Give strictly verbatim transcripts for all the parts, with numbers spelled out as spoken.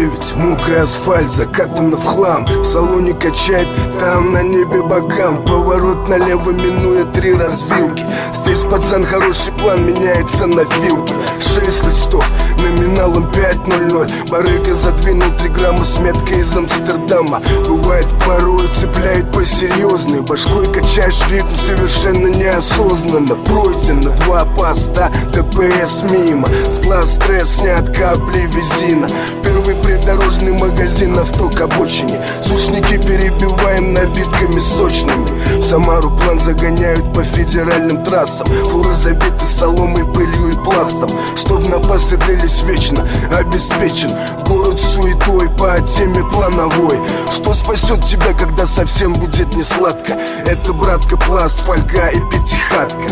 девять, мокрый асфальт закатан в хлам. В салоне качает, там на небе богам. Поворот налево, минуя три развилки. Здесь, пацан, хороший план меняется на филке. Шесть листов, номиналом пять ноль ноль. Барыга задвинул три грамма с меткой из Амстердама. Бывает, порой цепляет по-серьезной. Башкой качаешь ритм совершенно неосознанно. Пройдено два поста, ДПС мимо. С глаз стресс снят капли визина. Первый придорожный магазин, авто к обочине. Сушники перебиваем набитками сочными. В Самару план загоняют по федеральным трассам. Фуры забиты соломой, пылью и пластом. Чтоб напасы длились вечно, обеспечен город суетой по теме плановой. Что спасет тебя, когда совсем будет не сладко? Это, братка, пласт, фольга и пятихатка.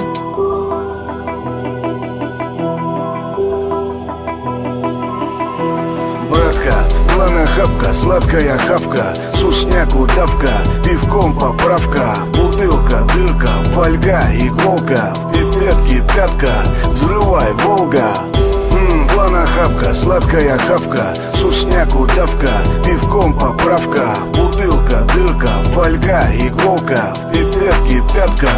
Братка, плана хапка, сладкая хавка, сушняк, удавка, пивком поправка, бутылка, дырка, фольга, иголка, в пипетке пятка, взрывай, Волга. Ммм, плана хапка, сладкая хавка, сушняк, удавка, пивком поправка, бутылка, дырка, фольга, иголка, в пипетке пятка.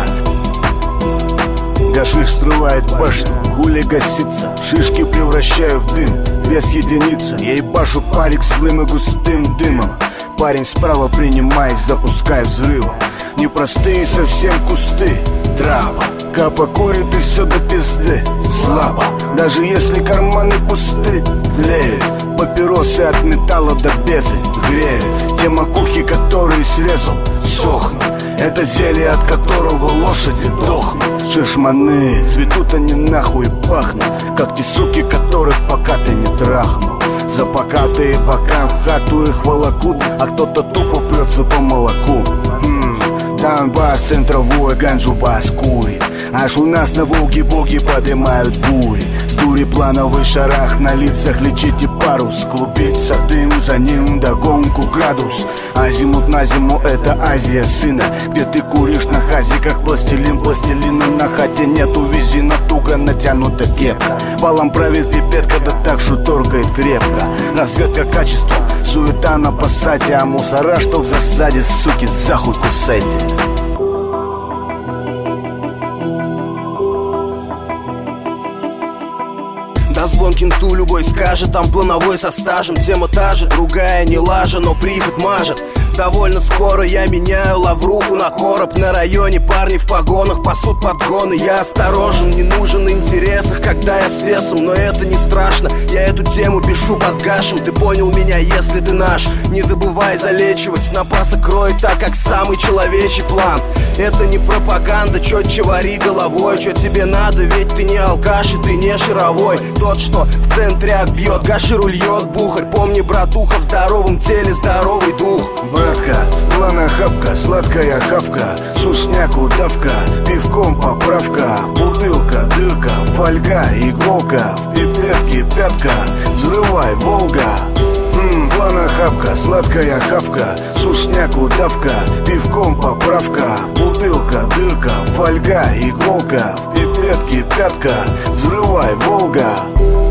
Гашиш срывает башню, хули гасится, шишки превращаю в дым, без единицы. Я ебашу парик слым и густым дымом. Парень справа принимает, запускай взрывом. Непростые совсем кусты, траба. Капа курит и все до пизды, слабо. Даже если карманы пусты, тлеют папиросы от металла до безы, греют те макухи, которые срезал, сохнут. Это зелье, от которого лошади дохнут. Шишманы, цветут они нахуй и пахнут, как те суки, которых пока ты не трахнул. За покатые бока в хату их волокут, а кто-то тупо прется по молоку. М-м, Донбасс, центровой, ганджу бас курит. Аж у нас на Волге боги поднимают бури. С дури плановый шарах на лицах, лечите парус. Клубится дым, за ним догонку градус. Азимут на зиму, это Азия, сына. Где ты куришь на хазе, как пластилин. Пластилина на хате нету, визина туго натянута кепка. Балом правит пипетка, да так, что торгает крепко. Разведка качества, суета на пассате. А мусора, что в засаде, суки, захуй кусайте. Разгон кенту любой скажет, там плановой со стажем. Тема та же, другая не лажа, но приход мажет. Довольно скоро я меняю лавруху на короб. На районе парни в погонах пасут подгоны. Я осторожен, не нужен в интересах, когда я с весом. Но это не страшно, я эту тему пишу под гашем. Ты понял меня, если ты наш. Не забывай залечивать, напасы кроет так, как самый человечий план. Это не пропаганда, четче вари головой. Что тебе надо, ведь ты не алкаш и ты не шаровой. Тот, что в центре бьет, гаширу льет бухарь. Помни, братуха, в здоровом теле здоровый дух. Братка, плана хапка, сладкая хавка, сушняк, удавка, пивком поправка, бутылка, дырка, фольга, иголка, в пипетке пятка, взрывай, Волга. Ммм, плана хапка, сладкая хавка, сушняк, удавка, пивком поправка, бутылка, дырка, фольга, иголка, в пипетке пятка, взрывай, Волга.